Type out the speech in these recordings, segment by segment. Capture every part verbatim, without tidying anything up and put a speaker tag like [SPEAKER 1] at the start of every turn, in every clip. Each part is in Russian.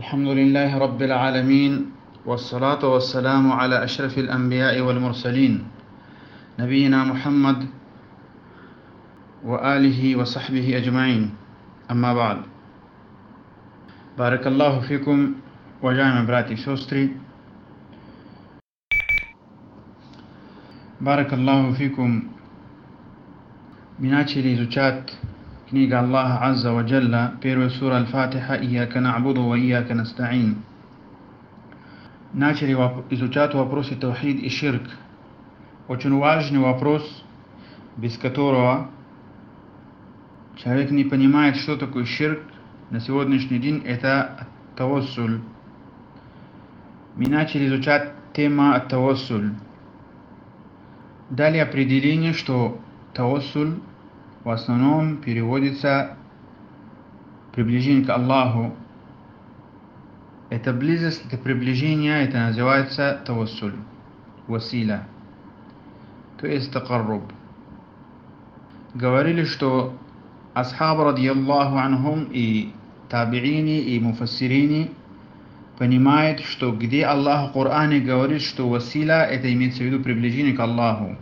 [SPEAKER 1] الحمد لله رب العالمين، والصلاة والسلام على أشرف الأنبياء والمرسلين نبينا محمد وآله وصحبه أجمعين. أما بعد، بارك الله فيكم. Уважаемые братья и сестры, баракаллаху фикум. Мы начали изучать книгу Аллаха Азза ва Джалла, первая сура Аль-Фатиха, «Ияка на'буду ва ияка наста'ин». Начали изучать вопросы таухид и ширк. Очень важный вопрос, без которого человек не понимает, что такое ширк. На сегодняшний день это тавассуль. Мы начали изучать тему тавассуль. Дали определение, что тавассуль в основном переводится приближение к Аллаху. Это близость, это приближение, это называется тавассуль, василя, то есть такарруб. Говорили, что асхаб радiyallahu анхум и табиини и муфассирини понимают, что где Аллах в Коране говорит, что василя, это имеется в виду приближение к Аллаху.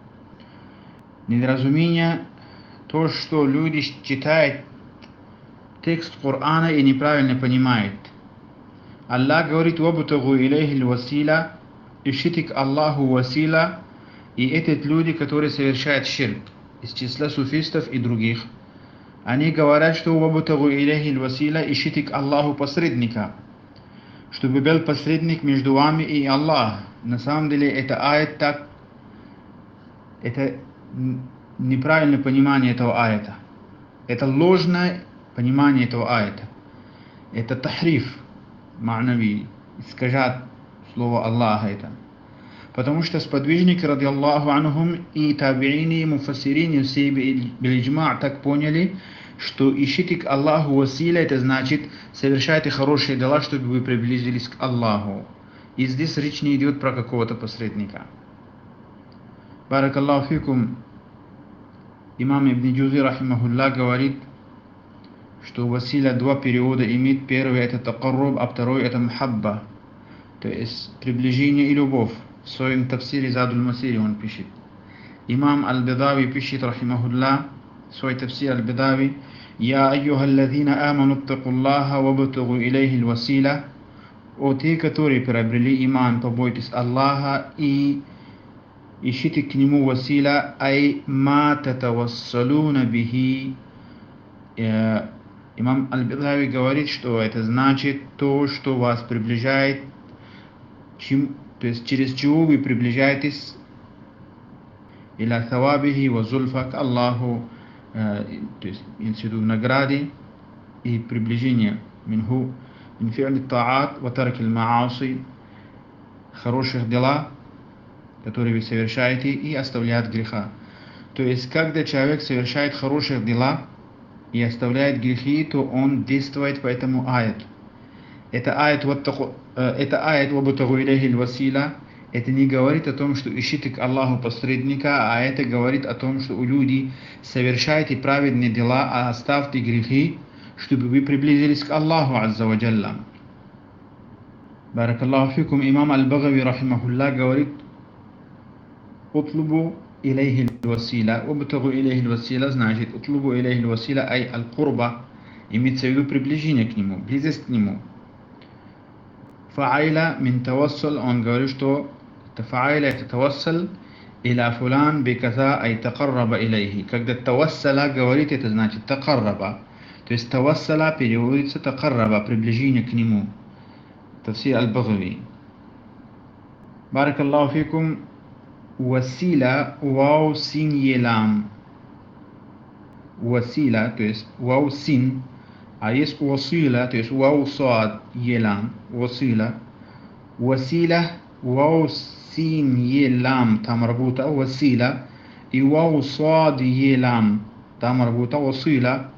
[SPEAKER 1] Недоразумение то, что люди читают текст Корана и неправильно понимают. Аллах говорит: «Вабтагу илейхи василя», ищите к Аллаху василя, и эти люди, которые совершают ширк, из числа суфистов и других, они говорят, что «Вабтагу илейхи василя», ищите к Аллаху посредника, чтобы был посредник между вами и Аллах. На самом деле это аят так, это неправильное понимание этого аята. Это ложное понимание этого аята. Это тахриф ма'нави, искажать слово Аллаха это. Потому что сподвижники радiyallahu анхум и табиини, и муфассирини все билиджма' так поняли, что ищите к Аллаху василя, это значит совершайте хорошие дела, чтобы вы приблизились к Аллаху. И здесь речь не идет про какого-то посредника. Баракаллаху фикум. Имам Ибн Джузи рахимахуллах говорит, что василя два перевода имеет. Первый это такарруб, а второй это мухабба, то есть приближение и любовь. В своем тафсире Задуль Масири он пишет. Имам Аль-Бидави пишет рахимахуллах, свой тафсир Аль-Бидави: «Я айюхаллазина аману аттакуллаха вабтагу илейхи василя». О те, которые приобрели иман, побойтесь Аллаха и ищите к нему василя, ай ма татавассалуна бихи. Имам Аль-Бидави говорит, что это значит то, что вас приближает, чем, то есть через чего вы приближаетесь иля тавабихи ва зульфа к Аллаху, то есть имеется в виду награды и приближение минху мин фи'ли та'ат ва тарки аль-ма'аси, хороших дела, которые вы совершаете, и оставляет греха. То есть когда человек совершает хорошие дела и оставляет грехи, то он действует по этому аяту. Это аят это аят «Вабтагу илейхи василя». Это не говорит о том, что ищите к Аллаху посредника, а это говорит о том, что у людей совершайте праведные дела, а оставьте грехи, чтобы вы приблизились к Аллаху Азза ва Джалла. Баракаллаху фикум. Имам Аль-Багави рахимахуллах говорит: «Утлубу илейхи василя». «Вабтагу илейхи василя» значит «Утлубу илейхи василя», ай аль-курба, имеется в виду приближение к нему, близость к нему. Фа'айла мин тавассул, он говорит, что фа'айла это тавассал иля фулан биказа, ай такарраба илейхи. Когда тавассала говорит, это значит такарраба. То есть тавассала переводится такарраба, приближение к нему. Тафсир Аль-Багави. Баракаллаху фикум. Василя, вау син елам. Василя, то есть вау син, а есть василя, то есть вау сад елам. Василя. Василя, вау син елам, там марбута василя, и вау сад елам, там марбута василя.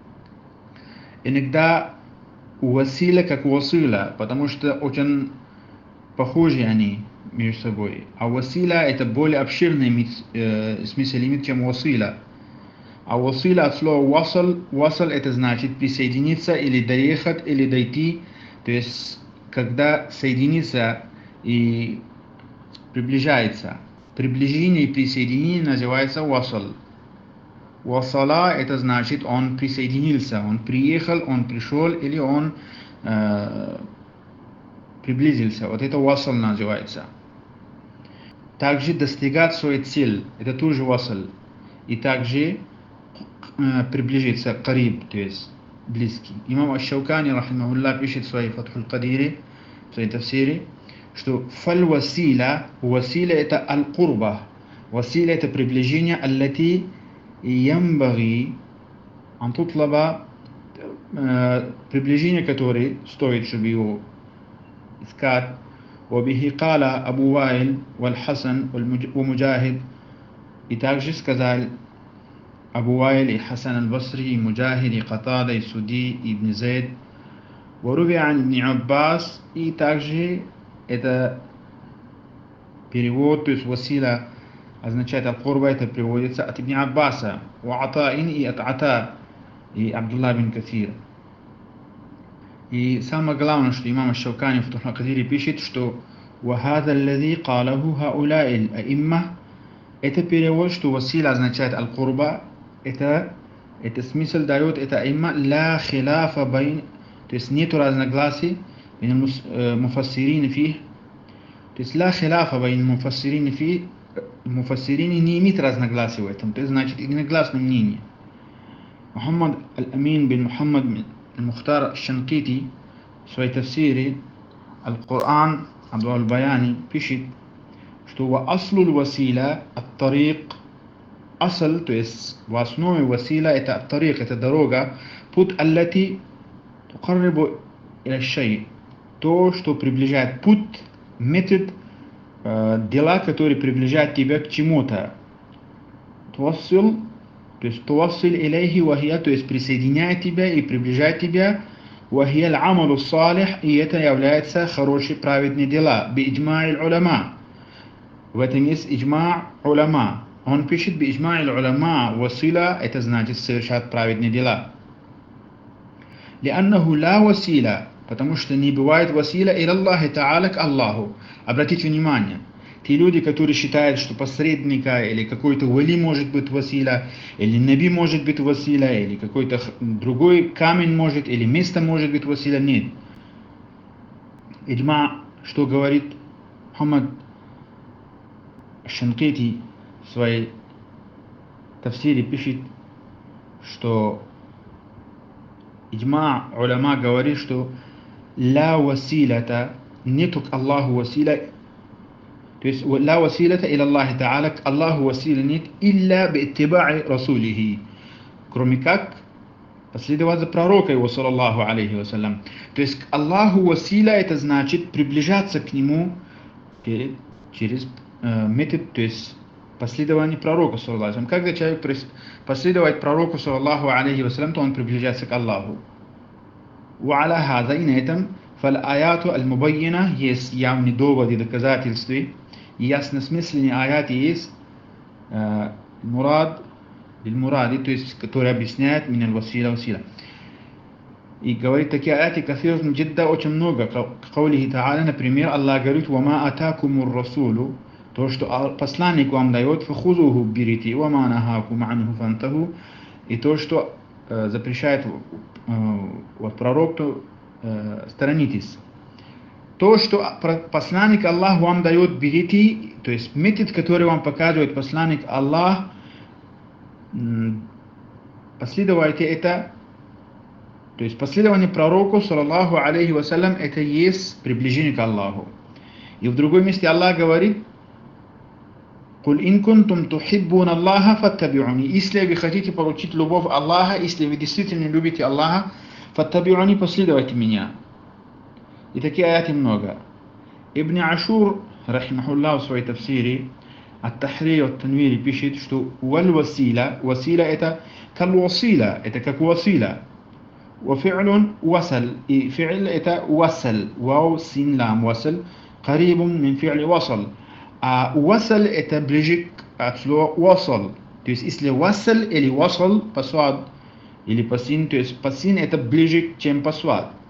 [SPEAKER 1] Иногда василя как василя, потому что очень похожи они между собой. А василя это более обширный э, смысл имеет, чем василя. А василя от слова васал, васал это значит присоединиться или доехать, или дойти то есть когда соединится и приближается. Приближение и присоединение называется васл. Васала это значит он присоединился, он приехал, он пришел или он э, приблизился. Вот это васл называется. Также достигать свою цель, это тоже васл. И также э, приближиться, кариб, то есть близкий. Имам Аш-Шаукани, рахимахуллах, пишет в своей Фатхуль Кадире, в своей тафсире, что фаль василя, василя это аль-курба, василя это приближение, аллати ямбаги, ан тутлаба, приближение, которое стоит, чтобы его искать. وبه قال أبو وائل والحسن ومجاهد. И также сказал Абу Вайл и Хасан аль-Басри, и Муджахид, и Катада, и Суди, и Ибн Зайд. وروي عن ابن Аббас, и также это перевод, то есть васила означает аль-курба, это приводится от Ибн Аббаса, وعطاء и от Ата, и Абдулла бин Касир. И самое главное, что имам Аш-Шаукани в Фатхуль Кадире пишет, что وهذا الذي قاله هؤلاء الأئمة, это перевод, что васила означает аль-курба, это, это смысл дает, это аимма ла хиляфа байн, то есть нету разногласий байн муфассирин фи, то есть ла хиляфа байн муфассирин фи, муфассирин не имеет разногласий в этом, то есть значит единогласное мнение. Мухаммад аль-Амин бин Мухаммад аль-Мухтар аш-Шанкити в своей тафсире Аль-Кур'ан Абдул Баяни пишет, что ва аслу васила ат-тарик, асл, то есть в основе васила это ат-тарик, это дорога, путь аллати тукаррибу иля шай, то, что приближает, путь, метод, э, дела, которые приближают тебя к чему-то. Туассил, то есть туассил илейхи вахия, то есть присоединяет тебя и приближает тебя. وهي العمل الصالح, и это является хорошие праведные дела. بإجماع العلماء. В этом есть иджма уляма. Он пишет بإجماع العلماء васила, это значит совершать праведные дела. لأنه لا وسيلة, потому что не бывает васила إلى الله تعالى к Аллаху. Обратите внимание, те люди, которые считают, что посредника или какой-то вали может быть васила, или наби может быть васила, или какой-то другой камень может, или место может быть васила, нет. Иджма, что говорит Мухаммад Шанкити в своей тафсире пишет, что иджма уляма говорит, что ла василата, нету к Аллаху васила, то есть ла василата иля Аллахи та'аля, к Аллаху васила нет, илля би'иттиба'i расулихи, кроме как последовать за пророком его, саллаллаху алейхи вассалям. То есть к Аллаху васила это значит приближаться к нему перед, через э, метод, то есть последование пророка, саллаллаху алейхи вассалям. Когда человек последует пророку, саллаллаху алейхи вассалям, то он приближается к Аллаху. Ва аля хаза, и на этом фал-аяту аль-мубаййина, есть явные доводы, доказательства, ясно смысленные аяты есть, э, мурад, биль-муради, то есть который объясняет миналь васила васила. И говорит такие аяты, кафирун джидда, очень много. К каулихи та'аля, например, Аллах говорит, вама атакумур расулу, то, что посланник вам дает, фахузуху берите, вама нахакум анху фантаху, и то, что э, запрещает э, вот пророк, то э, сторонитесь. То, что посланник Аллах вам дает, берите, то есть метод, который вам показывает посланник Аллах, последуйте это, то есть последование пророку, саллаллаху алейхи вассалям, это есть приближение к Аллаху. И в другом месте Аллах говорит, «Куль ин кунтум тухиббун Аллаха фаттаби'уни». Если вы хотите получить любовь Аллаха, если вы действительно любите Аллаха, фаттаби'уни, последуйте меня. И такие аяты много. Ибн Ашур, рахимахуллах, в своей тафсире Ат-Тахрир от-Танвири пишет, что валь-васила, васила это кал-васила, это как васила. وفعل وصل, и фи'л это وصل, вау син лам وصل, قريب من فعل وصل. А وصل это ближе от слова وصل. То есть если وصل или وصل, посвад, или пасин, то есть пасин это ближе, чем посвад.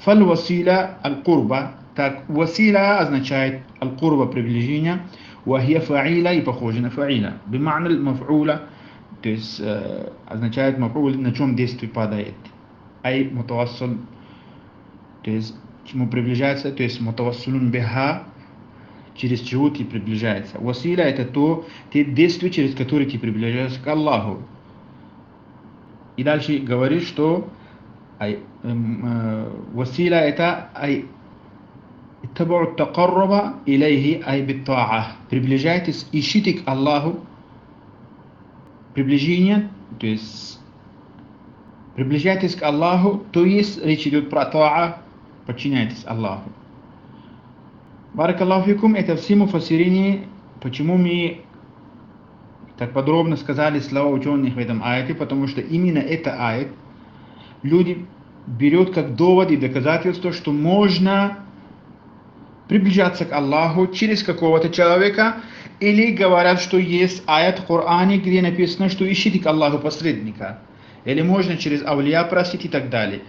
[SPEAKER 1] Фаль-василя аль-курба. Так, василя означает аль-курба, приближение. Вахия фаиля и похоже на фаиля. Бима'на маф'уля, то есть э, означает маф'уль, на чем действие падает. Ай мутавассил, то есть к чему приближается, то есть мутавассилун биха, через чего ты приближаешься. Василя это то, те действия, через которые ты приближаешься к Аллаху. И дальше говорит, что ай, эм, э, василя это ай اتبعوا التقرب إليه أي بالطاعة. Приближайтесь, ищите к Аллаху приближение, то есть приближайтесь к Аллаху, то есть речь идет про та'a, подчиняйтесь Аллаху. Баракаллаху фикум, это все муфассирини, почему мы так подробно сказали слова ученых в этом аяте, потому что именно это аят люди берут как довод и доказательство, что можно приближаться к Аллаху через какого-то человека, или говорят, что есть аят в Коране, где написано, что ищите к Аллаху посредника, или можно через авлия просить и так далее.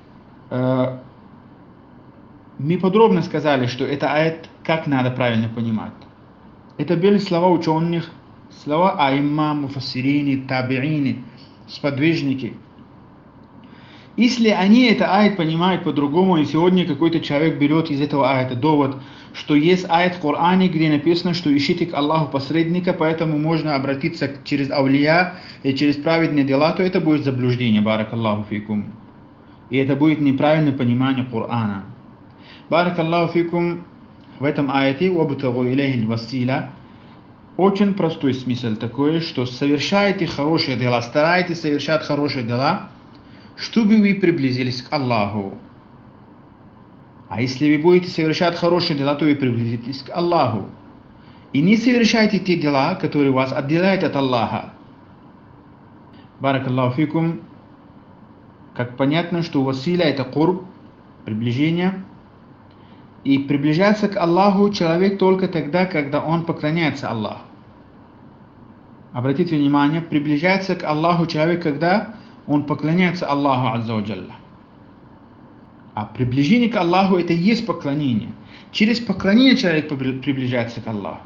[SPEAKER 1] Мы подробно сказали, что это аят как надо правильно понимать. Это были слова ученых, слова аимма, муфассирини, табиини, сподвижники. Если они это аят понимают по-другому, и сегодня какой-то человек берет из этого аята довод, что есть аят в Коране, где написано, что ищите к Аллаху посредника, поэтому можно обратиться через авлия и через праведные дела, то это будет заблуждение, баракаллаху фикум. И это будет неправильное понимание Корана. Баракаллаху фикум, в этом аяте «Вабтагу илейхи василя» очень простой смысл такой, что совершайте хорошие дела, старайтесь совершать хорошие дела, чтобы вы приблизились к Аллаху. А если вы будете совершать хорошие дела, то вы приблизитесь к Аллаху. И не совершайте те дела, которые вас отделяют от Аллаха. Баракаллаху фикум. Как понятно, что василя это курб, приближение. И приближается к Аллаху человек только тогда, когда он поклоняется Аллаху. Обратите внимание, приближается к Аллаху человек, когда он поклоняется Аллаху Азза ва Джалла. А приближение к Аллаху это и есть поклонение. Через поклонение человек приближается к Аллаху.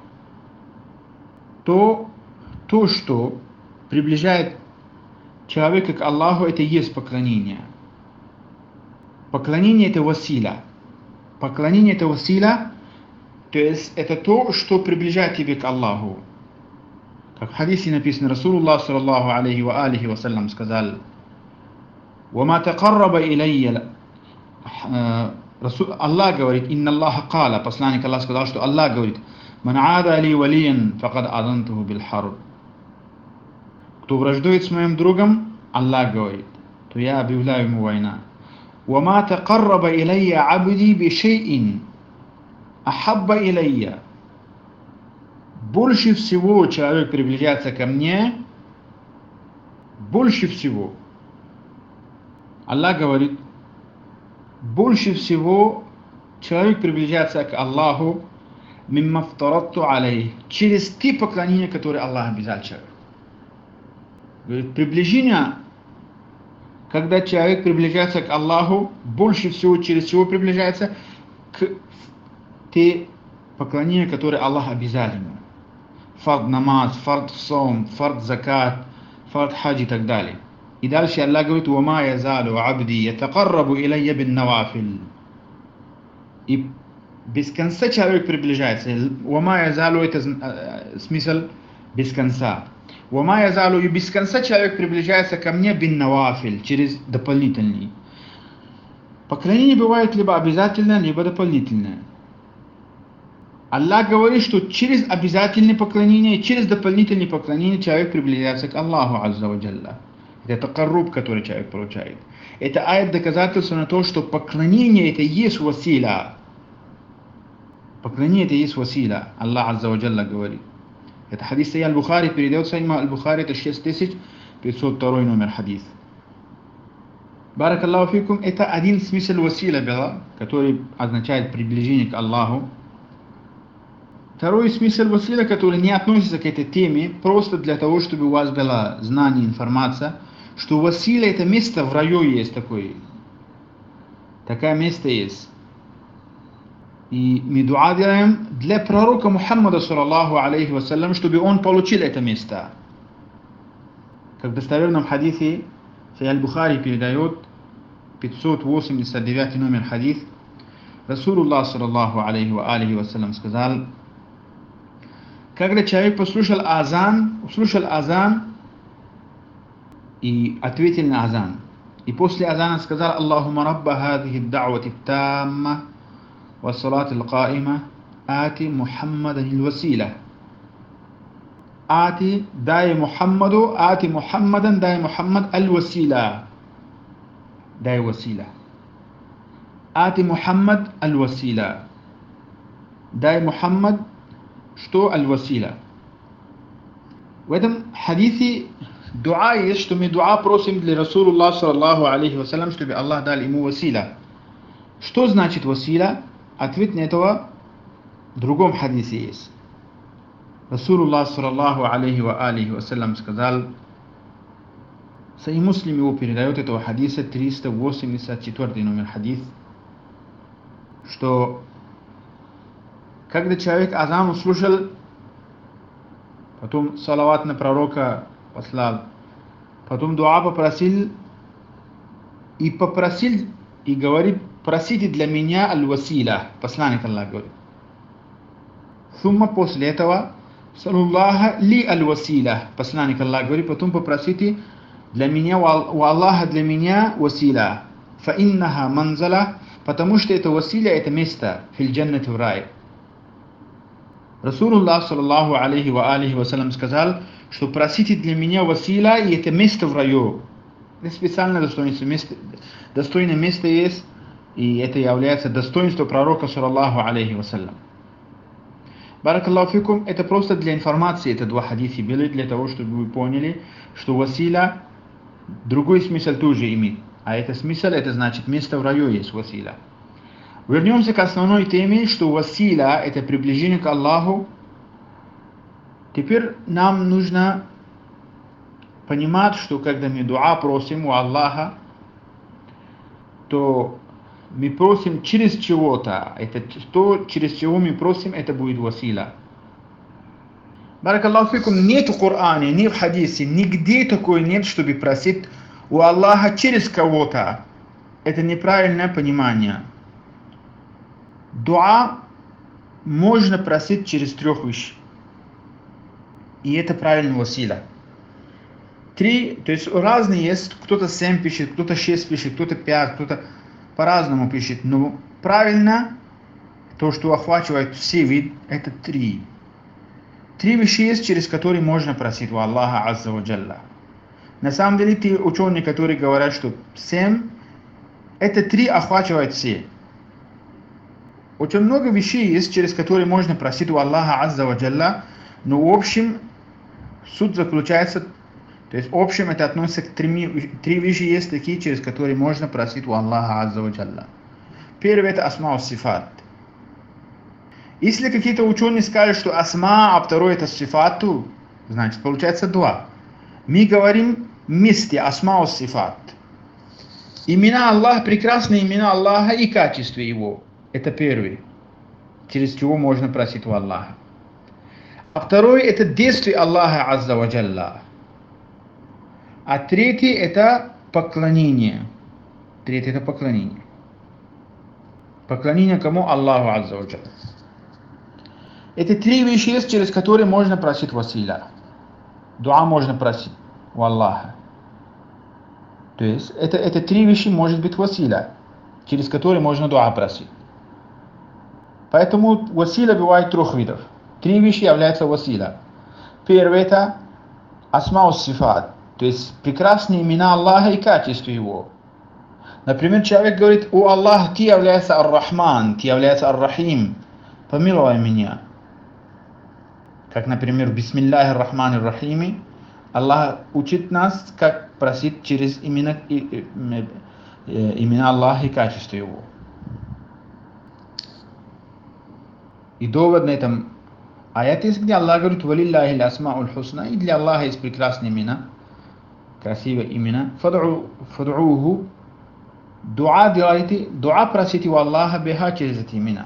[SPEAKER 1] То, то, что приближает человека к Аллаху, это и есть поклонение. Поклонение это василя. Поклонение это василя, то есть это то, что приближает тебя к Аллаху. Как в хадисе написано, Расулуллах саллаллаху алейхи ва алихи ва саллям сказал: «Вама тақарраба илайя». Аллах говорит, «Инна Аллаха кала». Посланник Аллах сказал, что Аллах говорит: «Ман ада ли валиян, факад азантуху бил харб». Кто враждует с моим другом, Аллах говорит, то я объявляю ему война. «Вама тақарраба илайя абди би шейин ахабба илайя». Больше всего человек приближается ко мне, больше всего. Аллах говорит, больше всего человек приближается к Аллаху мимма фтаратту алейх, через те поклонения, которые Аллах обязал человеку. Говорит, приближение, когда человек приближается к Аллаху, больше всего через чего приближается к те поклонения, которые Аллах обязал ему. Фард намаз, фард сом, фард закат, фард хадж и так далее. И дальше Аллах говорит: «Вама язалу абди ятакаррабу илайя бин навафиль». И без конца человек приближается. «Вама язалу» это смысл без конца. «Вама язалу» и без конца человек приближается ко мне бин навафиль, через дополнительный. Поклонение бывает либо обязательное, либо дополнительное. Аллах говорит, что через обязательное поклонение, через дополнительное поклонение человек приближается к Аллаху Азза ва Джалла. Это такарруб, который человек получает. Это аят доказательство на то, что поклонение это и есть василя. Поклонение это и есть василя. Аллах Азза ва Джалла говорит. Это хадис Сайх аль-Бухари, передается имам аль-Бухари, это шесть тысяч пятьсот второй номер хадис. Баракаллаху фикум, это один смысл василя была, который означает приближение к Аллаху. Второй смысл василя, который не относится к этой теме, просто для того, чтобы у вас было знание, информация, что василя это место в раю есть такое. Такое место есть. И мы дуа делаем для пророка Мухаммада, саллаллаху алейхи вассалям, чтобы он получил это место. Как в достоверном хадисе Сайх аль-Бухари передает, пятьсот восемьдесят девятый номер хадис, Расулуллах, саллаллаху алейхи ва алейхи вассалям, сказал: когда человек послушал азан, услышал азан и ответил на азан, и после азана сказал: Аллахумма рабба хадихи д-да'вати т-тамма ва салати л-каима ати Мухаммадан л-василя. Ати, дай Мухаммаду, ати Мухаммадан, дай Мухаммад аль-василя. Дай василя. Ати Мухаммад аль-василя. Дай Мухаммад, что аль-василя. В этом хадисе дуа есть, что мы дуа просим для Расулуллаха, саллаллаху алейхи вассалям, чтобы Аллах дал ему василя. Что значит василя? Ответ на этого в другом хадисе есть. Расулуллах, саллаллаху алейхи ва алейхи вассалям, сказал, Сайх Муслим его передает этого хадиса, триста восемьдесят четвёртый номер хадис, что когда человек азан услышал, потом салават на пророка послал, потом дуа попросил, и попросил, и говорит: просите для меня аль-василя, посланник Аллаха говорит. Сумма после этого саллаллаху ли аль-василя, посланник Аллаха говорит, потом попросите для меня, у Аллаха для меня василя, фа иннаха манзала, потому что это василя, это место, фил джаннати, в рай. Расулуллах, саллаллаху алейхи ва алейхи вассалям, сказал, что просите для меня василя, и это место в раю. Это специально достоинство место, достойное место есть, и это является достоинством пророка, саллаллаху алейхи вассалям. Баракаллаху фикум, это просто для информации, это два хадиса были, для того, чтобы вы поняли, что василя другой смысл тоже имеет. А это смысл, это значит место в раю есть василя. Вернемся к основной теме, что василя это приближение к Аллаху. Теперь нам нужно понимать, что когда мы дуа просим у Аллаха, то мы просим через чего-то. Это то, через чего мы просим, это будет василя. Баракаллаху фикум, нет в Коране, ни в хадисе, нигде такой нет, чтобы просить у Аллаха через кого-то. Это неправильное понимание. Дуа можно просить через трех вещей. И это правильно василя. Три, то есть разные есть, кто-то семь пишет, кто-то шесть пишет, кто-то пять, кто-то по-разному пишет. Но правильно, то, что охватывает все виды, это три. Три вещи есть, через которые можно просить у Аллаха Азза ва Джалла. На самом деле, те ученые, которые говорят, что семь, это три охватывает все. Очень много вещей есть, через которые можно просить у Аллаха Азза ва Джалла, но в общем, суть заключается, то есть в общем это относится к трем, три вещи есть такие, через которые можно просить у Аллаха Азза ва Джалла. Первое это асма ва сифат. Если какие-то ученые скажут, что асма, а второе это сифату, значит получается два. Мы говорим вместе асма ва сифат. Имена Аллаха, прекрасные имена Аллаха и качество Его. Это первый, через чего можно просить у Аллаха. А второй это действие Аллаха Азза ва Джалла. А третий это поклонение. Третий это поклонение. Поклонение кому? Аллаху Азза ва Джалла. Это три вещи есть, через которые можно просить василя. Дуа можно просить у Аллаха. То есть это, это три вещи может быть василя, через которые можно дуа просить. Поэтому василя бывает трех видов. Три вещи являются василя. Первое это асма ва сифат, то есть прекрасные имена Аллаха и качество Его. Например, человек говорит: о Аллах, Ты являешься Ар-Рахман, Ты являешься Ар-Рахим, помилуй меня. Как, например, в Бисмиллахи р-Рахмани р-Рахими Аллах учит нас, как просить через имена, имена Аллаха и качество Его. И довод на этом аят есть, где Аллах говорит: «Валиллахи л-асма'уль хусна», и для Аллаха есть прекрасные имена, красивые имена. «Фад'уху Дуа делайте, дуа просите у Аллаха беха через эти имена.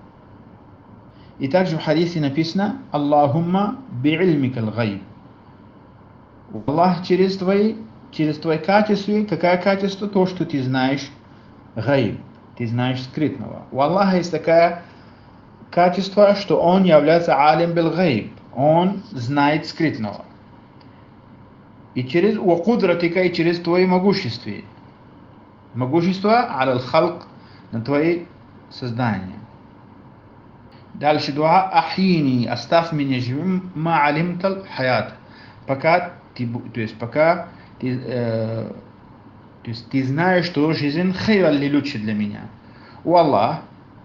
[SPEAKER 1] И также в хадисе написано Аллахумма би'ильмика аль-гайб. Аллах через твои, через твои качества, какое качество? То, что ты знаешь гайб, ты знаешь скрытного. У Аллаха есть такое качество, что Он является алим бил гайб, Он знает скрытного. И через уакудратика, и через твои могущества. Могущество аля халк, на твои создания. Дальше дуа ахини, оставь меня живым, ма алимтал хаят. Пока ты, то есть пока ты, э, то есть ты знаешь, что жизнь хайра ли лучше для меня. У Аллах,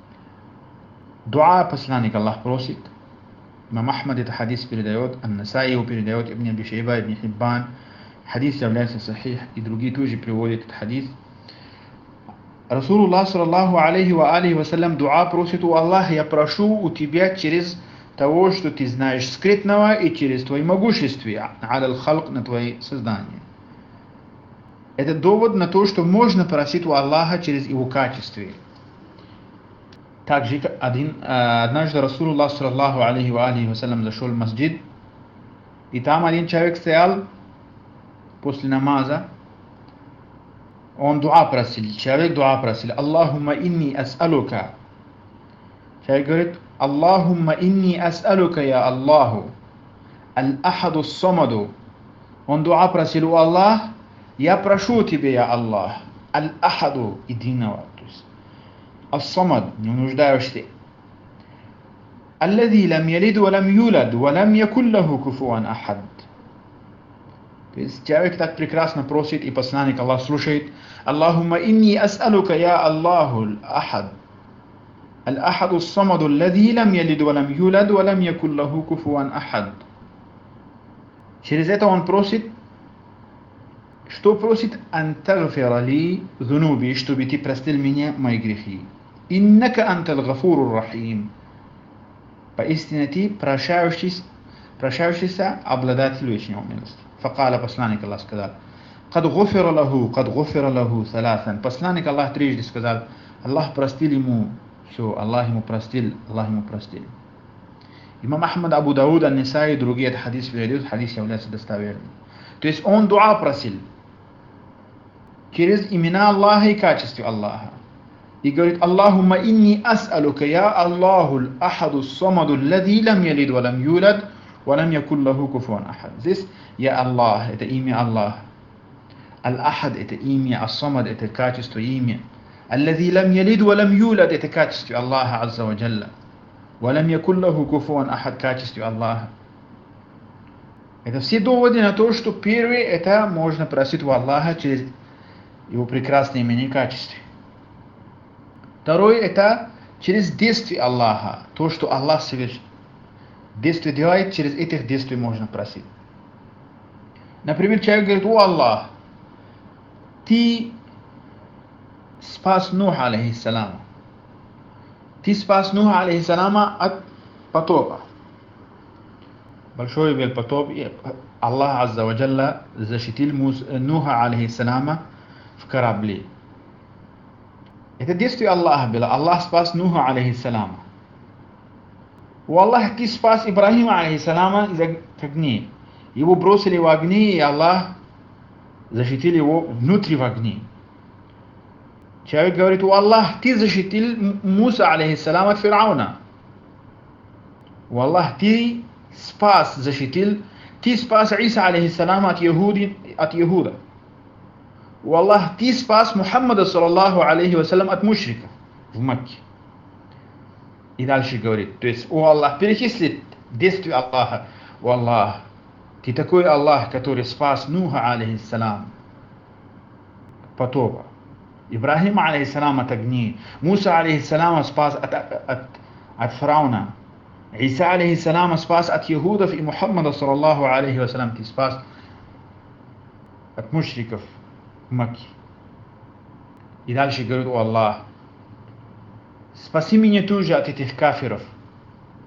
[SPEAKER 1] дуа посланник Аллах просит. Имам Ахмад это хадис передает, Ан-Насаи его передает, Ибн Аби Шайба, Ибн Хиббан. Хадис является сахих, и другие тоже приводят этот хадис. Расулуллах саллаллаху алейхи ва алейхи вассалям дуа просит у Аллаха: я прошу у тебя через того, что ты знаешь скрытного, и через твои могущества, аля халк, на твои создания. Это довод на то, что можно просить у Аллаха через его качества. Также один, однажды Расулуллах саллаллаху алейхи ва алейхи вассалям зашел в масджид, и там один человек стоял после намаза. Он дуа просил, человек дуа просил. Аллахумма инни ас'алука. Человек говорит: Аллахумма инни ас'алука я Аллаху аль-ахаду ас-самаду. Он дуа просил у Аллаха: я прошу тебя, я Аллах, аль-ахаду, единого, то есть ас-самад, не нуждаешься. Аллади лам ялид ва лам юлад ва лам якун лаху куфуан ахад. То есть человек так прекрасно просит, и посланник Аллах слушает. Аллахумма инни ас'алука я Аллаху аль-ахад. Аль-ахаду ас-самаду аллади лам ялид ва лам юлад ва лам якун лаху куфуан ахад. Через это он просит, что просит? Антагфира ли зунуби, чтобы ты простил меня мои грехи. Иннака антал гафуру рахим. Поистине ты прощающийся, прощающийся обладатель вечной милости. Факаля посланник Аллах сказал: Кад гуфира лаху, кад гуфира лаху саласан. Посланник Аллах трижды сказал: Аллах простил ему, все, Аллах ему простил, Аллах ему простил. Имам Ахмад, Абу Дауд, Ан-Нисаи и другие этот хадис передают, хадис является достоверным. То есть он дуа просил через имена Аллаха и качества Аллаха. И говорит: Аллахумма инни ас'алука я Аллаху аль-ахаду ас-самаду аллади лам ялид ва лам юлад ва лам якун лаху куфуан ахад. Здесь я Аллах, это имя Аллах. Аль-ахад это имя, ас-самад это качество имя. Аллади лам ялид ва лам юлад это качество Аллаха азза ва джалла. Ва лам якун лаху куфуан ахад, качество Аллаха. Это все доводы на то, что первое это можно просить у Аллаха через его прекрасные имена и качества. Второе это через действия Аллаха, то, что Аллах совершит. Действия делает, через этих действий можно просить. Например, человек говорит: о Аллах, ты спас Нуха алейхиссалама. Ты спас Нуха алейхиссалама от потопа. Большой был потоп, и Аллах азза ва джалла защитил Нуха алейхиссалама в корабле. Это действие Аллаха было. Аллах спас Нуха алейхиссалама. У Аллаха ты спас Ибрахима алейхиссалама из огня. Его бросили в огне, и Аллах защитил его внутри в огне. Человек говорит: у Аллах ты защитил Муса алейхиссалам от Фирауна. У Аллах ты спас, защитил, ты спас Иса алейхиссалам от Яхуди, от Яхуда. У Аллах ты спас Мухаммада саллаллаху алейхи вассалям от мушриков в Мекке. И дальше говорит, то есть у Аллах перечислит действия Аллаха. У Аллах, ты такой Аллах, который спас Нуха алейхиссалам потопа, Ибрахима алейхиссалам от огня, Муса алейхиссалам спас от, от, от фараона, Иса алейхиссалам спас от Яхудов, и Мухаммада саллаллаху алейхи вассалям ты спас от мушриков в Мекке. И дальше говорит: о Аллах, спаси меня тоже от этих кафиров.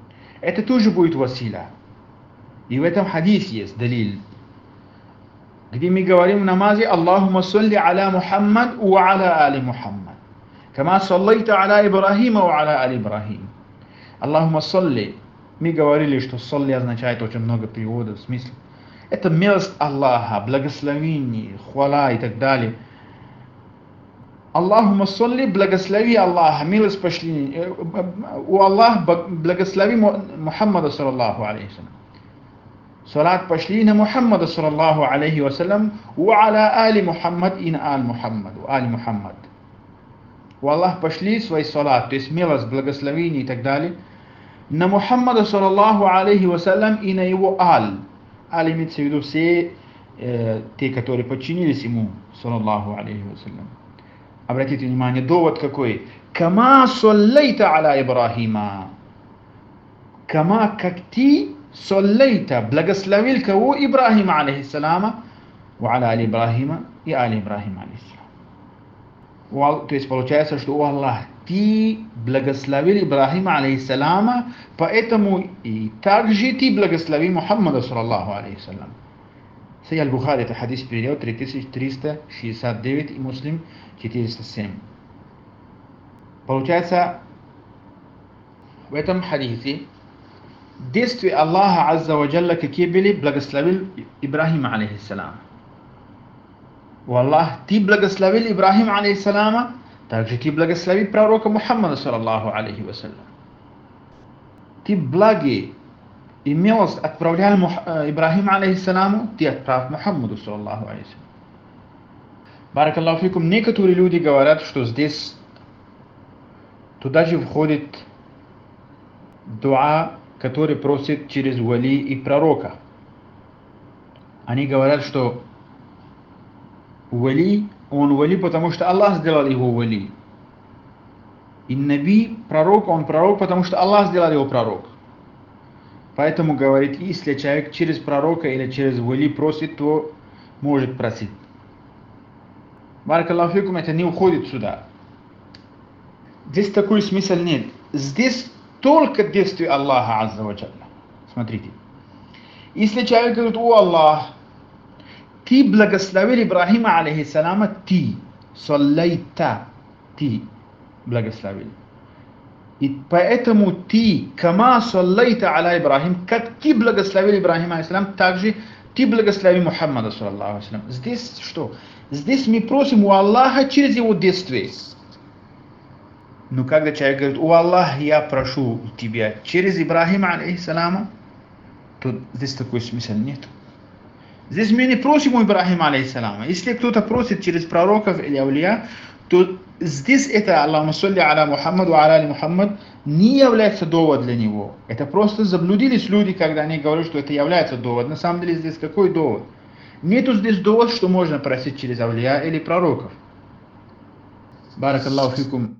[SPEAKER 1] Это тоже будет василя. И в этом хадисе есть далиль. где мы говорим в намазе Аллахумма салли аля Мухаммад ва аля али Мухаммад. Кама саллайта аля Ибрахима ва аля али Ибрахим. Аллахумма салли. Мы говорили, что салли означает очень много переводов, в смысле. Это милость Аллаха, благословение, хвала и так далее. Аллахумма салли, благослови Аллаха, милость пошли. У Аллаха благослови Мухаммада саллаллаху алейхи вассалям. Салат пошли на Мухаммада саллаллаху алейхи вассалям, ва аля али Мухаммад и на аль Мухаммад, али Мухаммад. У Аллаха пошли свой салат, то есть милость, благословение и так далее, на Мухаммада саллаллаху алейхи вассалям и на его аль. Аль имеется в виду все э, те, которые подчинились ему, саллаллаху алейхи вассалям. Обратите внимание, довод какой? Кама саллайта аля Ибрахима. Кама, как ты, саллайта, благословил кого? Ибрахима алейхиссалама, ва аля али Ибрахима и али Ибрахима алейхиссалам. То есть получается, что у Аллаха ты благословил Ибрахима алейхиссалама, поэтому и также ты благослови Мухаммада саллаллаху алейхи вассалям. Сахих аль-Бухари, это хадис перевод три тысячи триста шестьдесят девять и Муслим четыреста семь. Получается, в этом хадисе действия Аллаха Азза ва Джалла какие были, благословил Ибрахима алейхиссалам. У Аллаха ты благословил Ибрахима алейхиссалама, также ты благослови пророка Мухаммада саллаллаху алейхи вассалям. Ты благи и милость отправлял Ибрахима алейхиссаламу, ты отправь Мухаммаду саллаллаху алейхи вассалям. Баракаллаху фикум. Некоторые люди говорят, что здесь туда же входит дуа, который просит через вали и пророка. Они говорят, что вали, он вали, потому что Аллах сделал его вали. И наби, пророк, он пророк, потому что Аллах сделал его пророк. Поэтому говорит, если человек через пророка или через вали просит, то может просить. Баракаллаху фикум, это не уходит сюда. Здесь такой смысл нет. Здесь только действие Аллаха Азза ва Джалла. Смотрите. Если человек говорит, о Аллах, ты благословил Ибрахима алейхиссалама, ты, саллайта, ты благословил. И поэтому ты, кама саллайта аля Ибрахим, как ты благословил Ибрахима алейхиссалам, также ты благослови Мухаммада саллаллаху алейхи вассалям. Здесь что? Здесь мы просим у Аллаха через его действие. Но когда человек говорит, о Аллах, я прошу тебя через Ибрахима алейхиссалама, то здесь такой смысл нет. Здесь мы не просим у Ибрахима алейхиссалама. Если кто-то просит через пророков или авлия, то здесь это Аллахумма салли аля Мухаммад ва аля али Мухаммад не является довод для него. Это просто заблудились люди, когда они говорят, что это является довод. На самом деле здесь какой довод? Нету здесь довод, что можно просить через авлия или пророков. Баракаллаху фикум.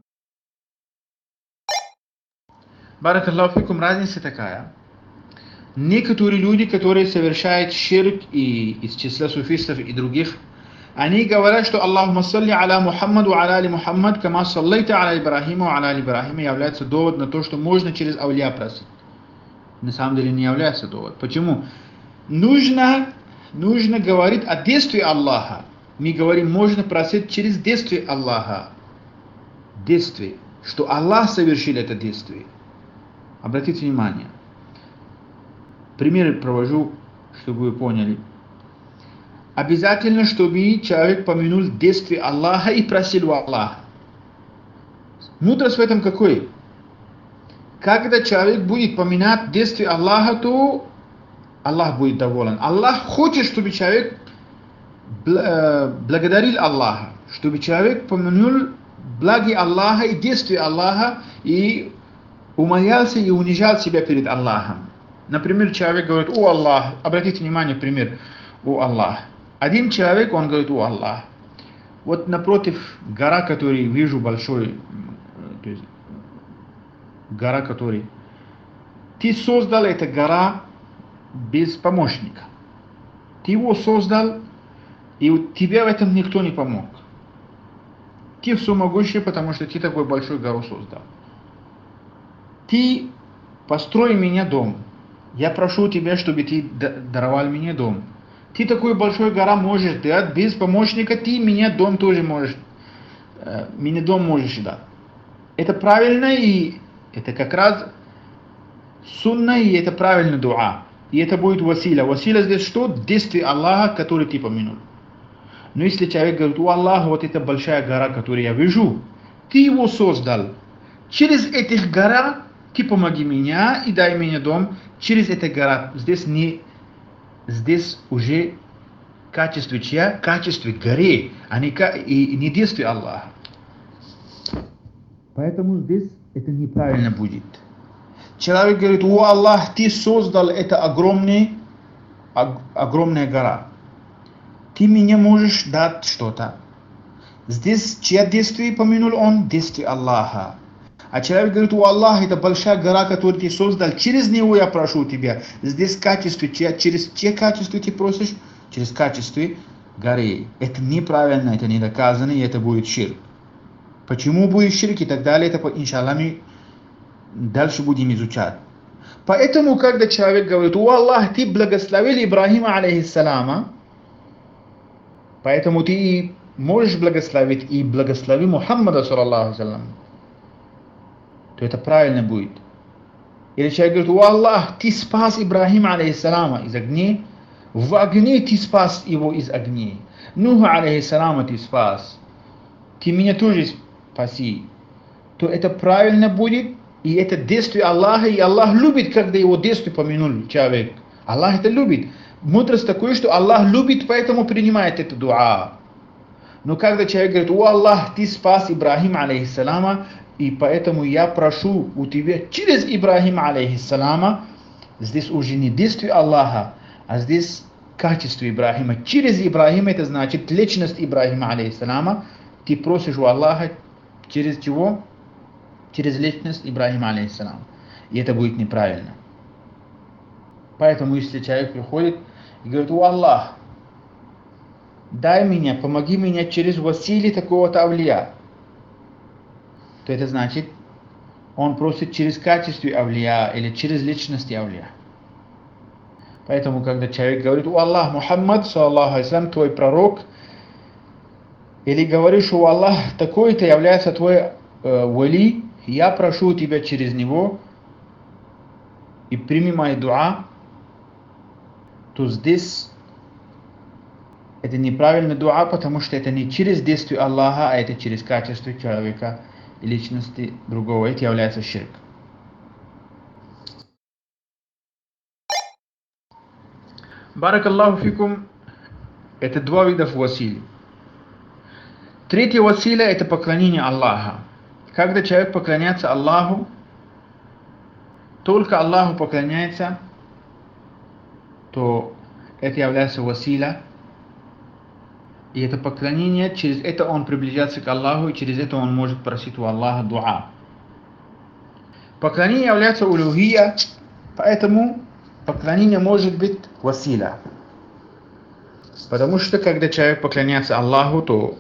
[SPEAKER 1] Баракаллаху фикум, разница такая. Некоторые люди, которые совершают ширк и из числа суфистов и других, они говорят, что Аллахумма салли аля Мухаммад ва аля али Мухаммад, кама саллайта аля Ибрахима ва аля али Ибрахима, является довод на то, что можно через авлия просить. На самом деле не является довод. Почему? Нужно, нужно говорить о действии Аллаха. Мы говорим, можно просить через действие Аллаха. Действие. Что Аллах совершил это действие. Обратите внимание. Примеры провожу, чтобы вы поняли. Обязательно, чтобы человек помянул действие Аллаха и просил у Аллаха. Мудрость в этом какой? Когда человек будет поминать действие Аллаха, то Аллах будет доволен. Аллах хочет, чтобы человек благодарил Аллаха, чтобы человек помянул благи Аллаха и действия Аллаха и умолялся и унижал себя перед Аллахом. Например, человек говорит, о Аллах, обратите внимание, пример, о Аллах. Один человек, он говорит, о Аллах, вот напротив гора, который вижу большой, то есть гора, который, ты создал эту гора без помощника. Ты его создал, и тебе в этом никто не помог. Ты всемогущий, потому что ты такой большой гору создал. Ты построй мне дом. Я прошу тебя, чтобы ты даровал мне дом. Ты такой большой гора можешь дать, без помощника ты меня дом тоже можешь, э, мне дом можешь дать. Это правильно, и это как раз сунна, и это правильно дуа. И это будет василя. Василя здесь что? Действие Аллаха, который ты помянул. Но если человек говорит: о Аллах, вот эта большая гора, которую я вижу, ты его создал. Через этих гора ты помоги меня и дай мне дом. Через эти гора. Здесь не, здесь уже качество чья? Качество горы, а не, и не действие Аллаха. Поэтому здесь это неправильно будет. Человек говорит: о Аллах, ты создал это огромный, огромная гора. Ты мне можешь дать что-то. Здесь чье действие помянул он? Действие Аллаха. А человек говорит: о Аллах, это большая гора, которую ты создал, через него я прошу тебя. Здесь качество, через те качества ты просишь? Через качество горы. Это неправильно, это не доказано, и это будет ширк. Почему будет ширк и так далее, это, иншаллах, мы дальше будем изучать. Поэтому, когда человек говорит: о Аллах, ты благословил Ибрахима, алейхиссалама, поэтому ты можешь благословить и благослови Мухаммада, саллаллаху алейхи, то это правильно будет. Или человек говорит: о Аллах, ты спас Ибрахима, алейхиссалама, из огня, в огне ты спас его из огня. Нуха, алейхиссалама, ты спас, ты меня тоже спаси. То это правильно будет, и это действие Аллаха, и Аллах любит, когда его действие помянул человек. Аллах это любит. Мудрость такой, что Аллах любит, поэтому принимает это дуа. Но когда человек говорит: о Аллах, ты спас Ибрахима, алейхиссалама, и поэтому я прошу у тебя через Ибрахима, алейхиссалама, здесь уже не действие Аллаха, а здесь качество Ибрахима. Через Ибрахима, это значит личность Ибрахима, алейхиссалама, ты просишь у Аллаха через чего? Через личность Ибрахима, алейхиссалам. И это будет неправильно. Поэтому если человек приходит и говорит: о Аллах, дай меня, помоги меня через васили такого-то авлия, то это значит, он просит через качество авлия или через личность авлия. Поэтому, когда человек говорит: о Аллах, Мухаммад, саллаллаху алейхи, твой пророк, или говоришь: о Аллах, такой-то является твой э, вали, я прошу тебя через него и прими мои дуа, то здесь это неправильно дуа, потому что это не через действие Аллаха, а это через качество человека и личности другого. Это является ширк. Баракаллаху фикум. Это два вида васили. Третья василя — это поклонение Аллаха. Когда человек поклоняется Аллаху, только Аллаху поклоняется, то это является василя. И это поклонение, через это он приближается к Аллаху, и через это он может просить у Аллаха дуа. Поклонение является улухия, поэтому поклонение может быть василя. Потому что когда человек поклоняется Аллаху, то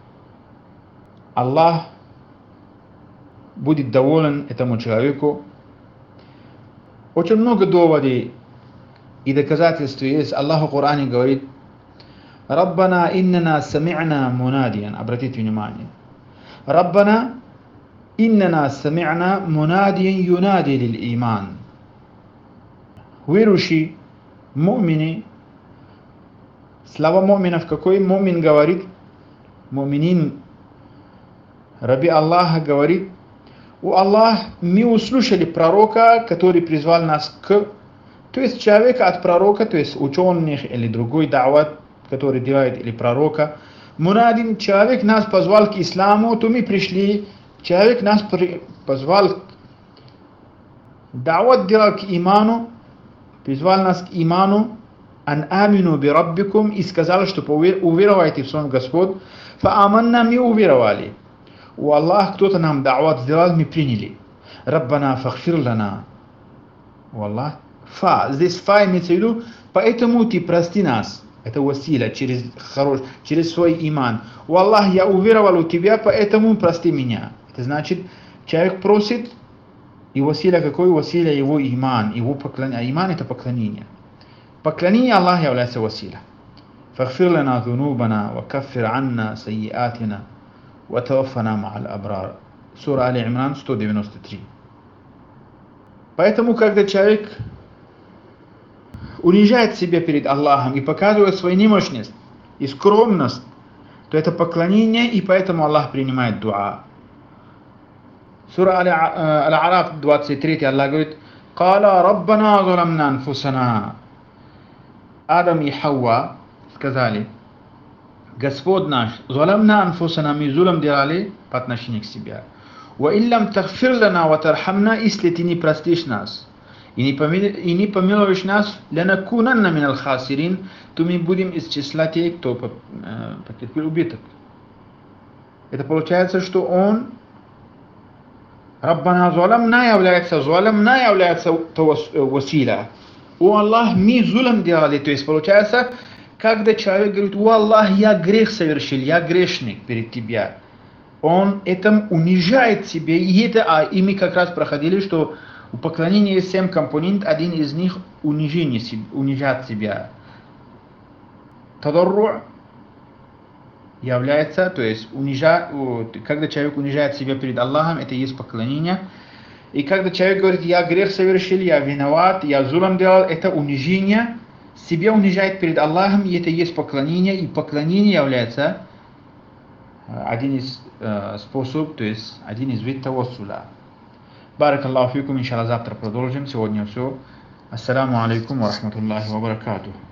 [SPEAKER 1] Аллах будет доволен этому человеку. Очень много доводов и доказательств есть. Аллах в Коране говорит: Раббана иннана сами'на мунадиян. Обратите внимание. Раббана иннана сами'на мунадиян юнади лил иман. Верующие, мумины, слова муминов какой? Мумин говорит, муминин, раби Аллаха говорит: о Аллах, мы услышали пророка, который призвал нас к... То есть человека от пророка, то есть ученых или другой да'ват, который делает, или пророка. Мунадин, человек нас позвал к исламу, то мы пришли. Человек нас при... позвал, да'ват делал к иману, призвал нас к иману, ан амину би раббикум, и сказал, что уверовайте в своем Господь. Фа аманна, мы уверовали. У Аллах кто-то нам да'ват сделал, мы приняли. Раббана фахфир лана. У Аллах. Фа. Здесь фа имеется в виду, поэтому ты прости нас. Это василя, через, хорош, через свой иман. У Аллах, я уверовал у тебя, поэтому прости меня. Это значит, человек просит, и василя какой? Василя его иман, его поклонение. Иман — это поклонение. Поклонение Аллаху является василя. فاغفر لنا ذنوبنا وكفر عنا سيئاتنا وتوفنا مع الأبرار. Сура Али Имран сто девяносто три. Поэтому, когда человек унижает себя перед Аллахом и показывает свою немощность и скромность, то это поклонение, и поэтому Аллах принимает дуа. Сура Аль-Араф двадцать три, Аллах говорит: «Кала раббана заламна анфусана». Адам и Хауа сказали: Господь наш, заламна анфусана, мы зулам делали по отношению к себе. Ва иллям тагфир лана ва тархамна, если ты не простишь нас и не, помил, и не помилуешь нас, ланакунанна минал хасирин, то мы будем из числа тех, кто потерпел убыток. Это получается, что он Раббана заламна является, заламна является василя. О Аллах, мы зулам делали. То есть получается, когда человек говорит: о Аллах, я грех совершил, я грешник перед тебя, он этим унижает себя. И это, а и мы как раз проходили, что у поклонения есть семь компонентов, один из них унижение, унижать себя. Тадарру является, то есть унижать, когда человек унижает себя перед Аллахом, это и есть поклонение. И когда человек говорит: я грех совершил, я виноват, я зулам делал, это унижение. Себя унижает перед Аллахом, и это и есть поклонение. И поклонение является один из э, способов, то есть один из видов тавассуля. Баракаллаху фикум, иншаллах, завтра продолжим. Сегодня все. Ассаламу алейкум ва рахматуллахи ва баракатух.